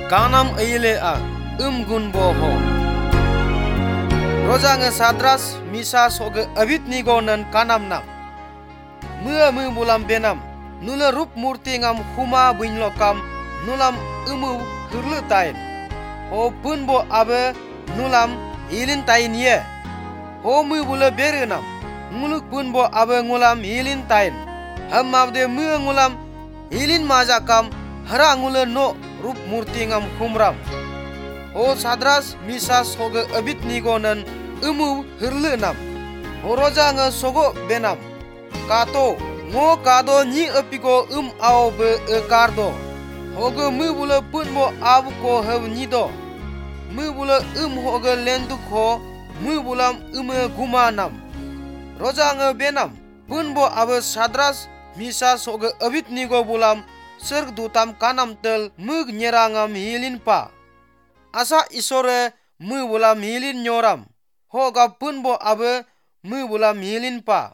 kanam eile a gun bo ho. Rojange Sadras Misas hoge Abednego nan kanam nam. Mu bulam benam nula rup murti ngam huma buinlokam nulam hurlu tain. Ho pun bo abe nulam ilin tain ye. Ho mu bula berenam nguluk pun bo abe ngulam ilin tain. Ham abde mu ngulam ilin majakam hara ngule no rup murti ngam humram. Ho Sadras Misas hoge Abednego nan hurlu nam. Ho rojange sogo benam kato ngo kado ni apiko ao be kardo. Hoge mu bula pun bo abu ko have ni do. Mu bula hoge lenduk ho mu bulam guma nam. Rojange benam pun bo abe Sadras Misas hoge Abednego bulam serg dutam kanam tel mug nyerangam hilin pa. Asa isore mu bulam hilin nyoram. Hoga pun bo abe mu bulam hilin pa.